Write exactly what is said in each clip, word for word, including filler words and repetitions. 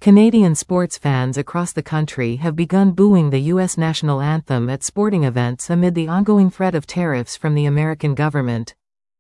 Canadian sports fans across the country have begun booing the U S national anthem at sporting events amid the ongoing threat of tariffs from the American government.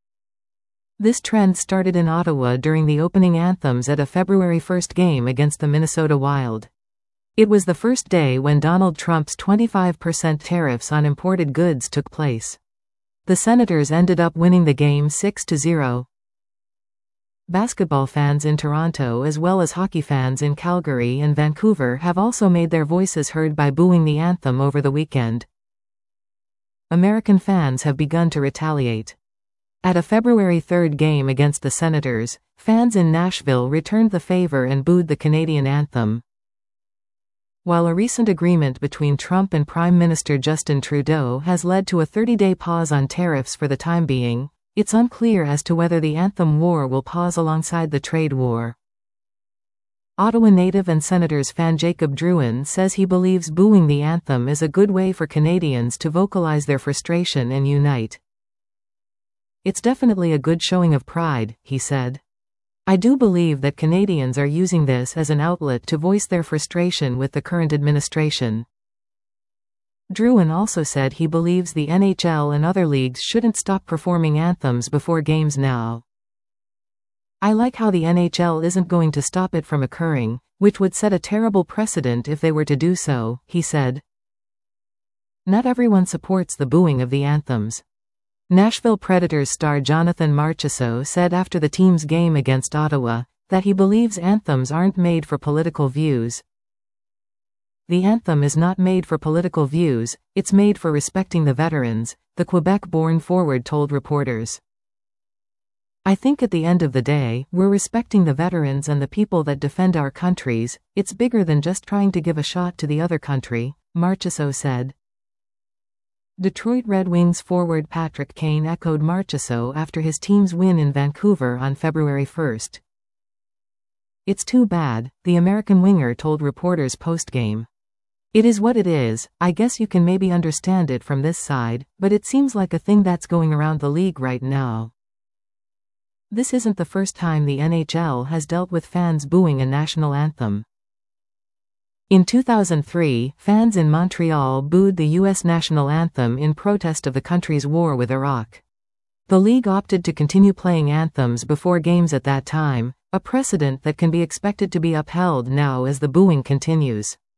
This trend started in Ottawa during the opening anthems at a February first game against the Minnesota Wild. It was the first day when Donald Trump's twenty-five percent tariffs on imported goods took place. The Senators ended up winning the game six to zero. Basketball fans in Toronto as well as hockey fans in Calgary and Vancouver have also made their voices heard by booing the anthem over the weekend. American fans have begun to retaliate. At a February third game against the Senators, fans in Nashville returned the favor and booed the Canadian anthem. While a recent agreement between Trump and Prime Minister Justin Trudeau has led to a thirty-day pause on tariffs for the time being, it's unclear as to whether the anthem war will pause alongside the trade war. Ottawa native and Senators fan Jacob Drouin says he believes booing the anthem is a good way for Canadians to vocalize their frustration and unite. "It's definitely a good showing of pride," he said. "I do believe that Canadians are using this as an outlet to voice their frustration with the current administration." Drouin also said he believes the N H L and other leagues shouldn't stop performing anthems before games now. "I like how the N H L isn't going to stop it from occurring, which would set a terrible precedent if they were to do so," he said. Not everyone supports the booing of the anthems. Nashville Predators star Jonathan Marchessault said after the team's game against Ottawa that he believes anthems aren't made for political views. "The anthem is not made for political views, it's made for respecting the veterans," the Quebec-born forward told reporters. "I think at the end of the day, we're respecting the veterans and the people that defend our countries. It's bigger than just trying to give a shot to the other country," Marchessault said. Detroit Red Wings forward Patrick Kane echoed Marchessault after his team's win in Vancouver on February first. "It's too bad," the American winger told reporters post-game. "It is what it is. I guess you can maybe understand it from this side, but it seems like a thing that's going around the league right now." This isn't the first time the N H L has dealt with fans booing a national anthem. In two thousand three, fans in Montreal booed the U S national anthem in protest of the country's war with Iraq. The league opted to continue playing anthems before games at that time, a precedent that can be expected to be upheld now as the booing continues.